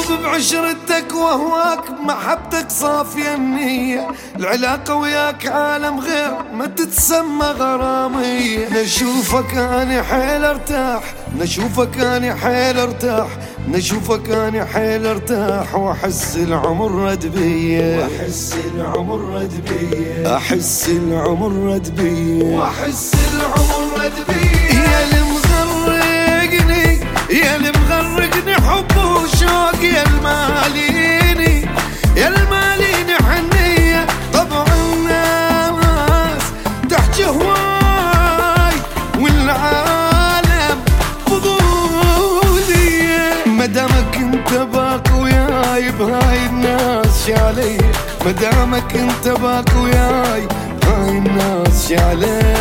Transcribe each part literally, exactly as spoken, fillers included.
دوب بعشرتك وهواك محبتك صافية النية، العلاقة وياك عالم غير ما تتسمى غرامية. نشوفك أنا حيل ارتاح، نشوفك أنا حيل ارتاح، نشوفك أنا حيل ارتاح، وأحس العمر رد بيا، وأحس العمر رد بيا، أحس العمر رد بيا، وأحس العمر رد بيا. يا اللي مغرقني، يا اللي مغرقني حب وشوق، يا الماليني، يا الماليني حنية. طبع الناس تحكي هواي والعالم فضولية، مدامك انت باقي وياي بهاي الناس شعلي، مدامك انت باقي وياي بهاي الناس شعلي.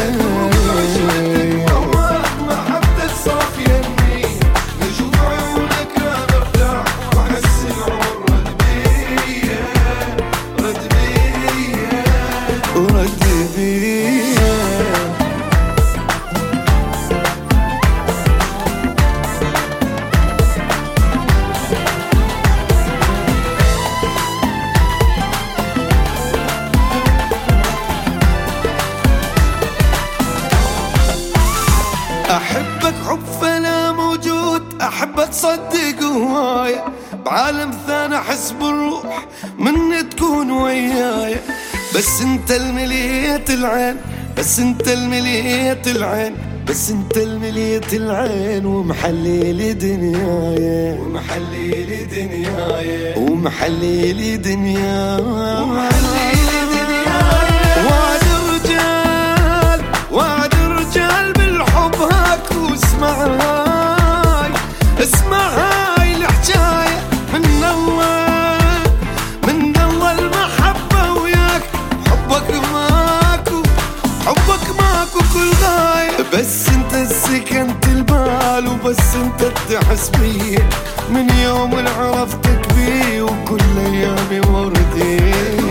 أحبك حب فلا موجود، أحبك صدق هواية، بعالم ثاني أحس بالروح من تكون وياي. بس انت المليت العين، بس انت المليت العين، بس انت المليت العين، ومحلي دنياي، ومحلي دنياي، ومحلي دنياي، ومحلي دنياي. وعد الرجال، وعد الرجال بالحب هاك، واسمع هاي، اسمع هاي الحكاية من الله، من الله المحبة وياك، حبك ماكو، حبك ماكو كل غاية. بس انت سكنت البال، وبس انت تحس بي من يوم اللي عرفتك بي، وكل ايامي وردي.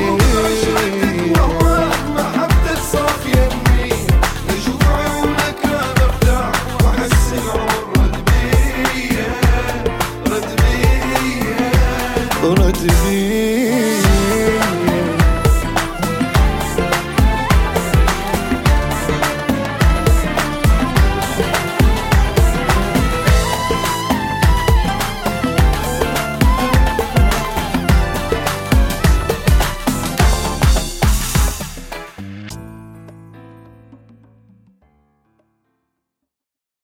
محبتك صافية النية، نشوف عيونك انا ارتاح، واحس العمر رد بيا، رد بيا، رد بيا.